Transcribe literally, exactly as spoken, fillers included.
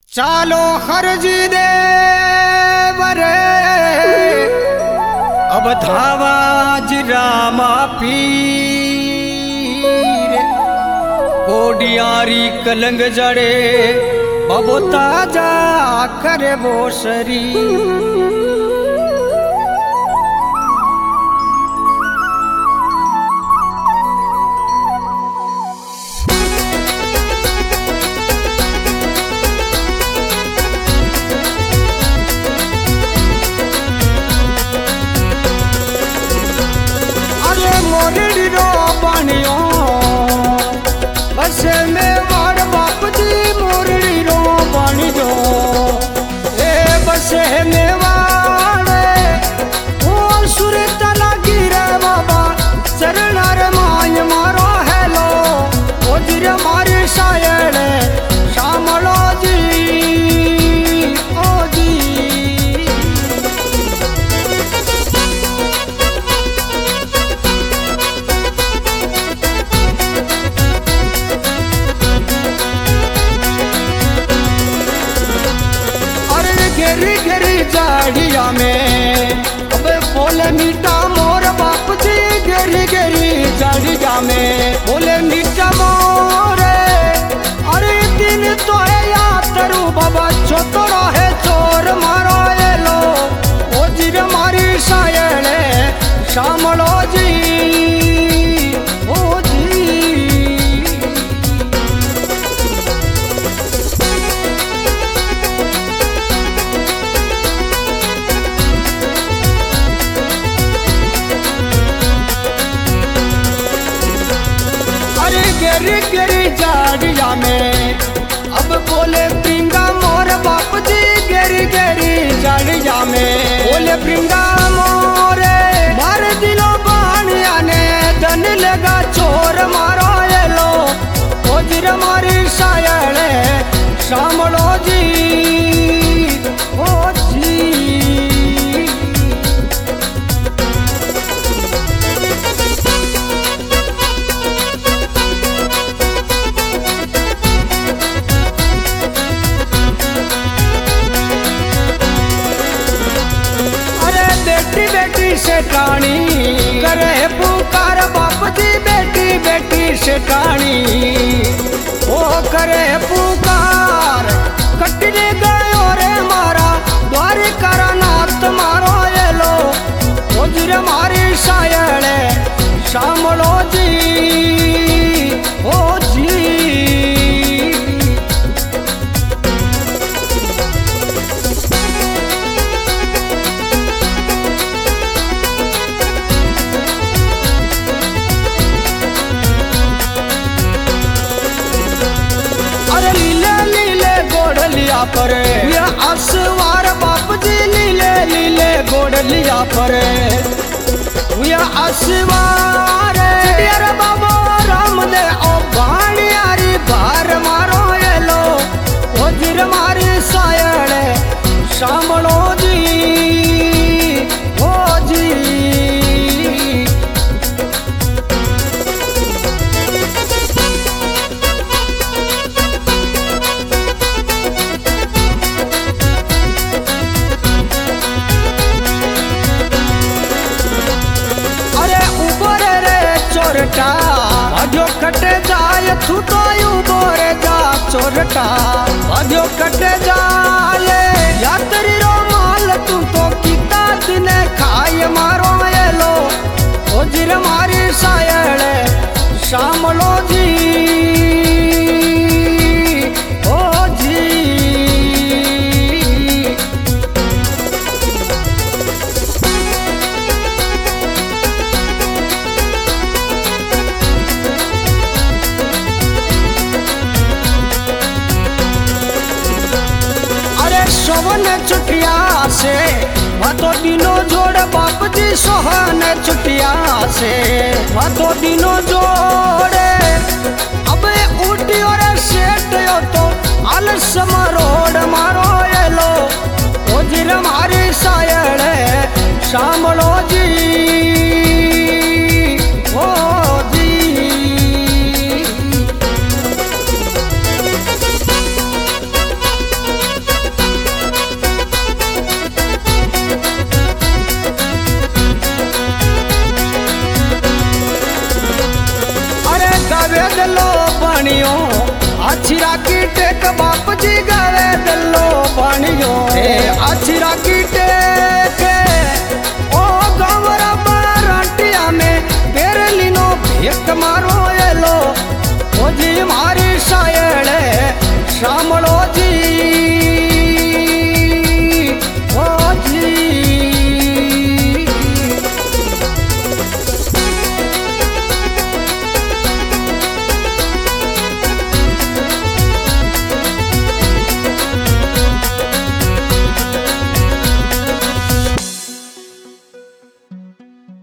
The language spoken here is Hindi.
चालो हरजी दे बरे अब धावा रामा पीर कोडियारी कलंग जड़े बबो ताजा करे वो शरीर। बस में वाड़ बाप जी मोरड़ी रो बाणी जो ए बस में वाड़े ओ सुर तला गिरे बाबा चरणार माय मारो हेलो ओ जिर मारे शायर शामलो जी ओ जी। घेरी घेरी झाड़िया में अब बोले मीठा मोर बाप जी घेरी घेरी झाड़िया में बोले मीठा मोर अरे दिन तो है यात्रु बाबा छोटो है चोर मारो ये लो ओ जिर मारी शायर शामलो जी ओ जी। गेरी गेरी झाड़िया में अब बोले प्रिंगा मोर बाप जी गेरी गेरी झाड़िया में बोले प्रिंगा मोरे मार दिलो बाणिया ने धन लगा चोर मारो ये लो ओ जिर मारी शायर शामलो जी ओ जी। बेटी से टाणी करे पुकार बाप जी बेटी बेटी से टाणी ओ करे पुकार कटने गयो रे मारा द्वारिका नाथ मारो ये लो ओ जिर मारी शायर शामलो जी ओ जी। लिया पर या असवार बाप जी लीले लीले गोड़ लिया पर या असवार डियर बाबा राम दे ओ बाणियारी बार मारो ये लो ओ जिर मारी शायर शामलो जी ओ जी। भाग्यो कटे जाए तू तो बोरे जा चोरटा भाग्यो कटे जाए यात्री रो माल तू तो किता दिन खाए मारो ये लो ओ जिर मारी शायर शामलो जी ओ जी। सोहन छुटिया से भातो दिनो जोड़ बाप जी सोहन छुटिया से भातो दिनो जोड़े अब उठी और सेठ यो तो आलस मरोड़ मारो ये लो ओ जिर मारी शायर शामलो जी ओ जी। पानियो अच्छी राखी टेक बाप जी गावे दल्लो पानियो ए अच्छी राखी टेक ओ गावरा बाराटिया में पेरली नो भेक मारो एलो ओ जी मारी शायड़े शामलो जी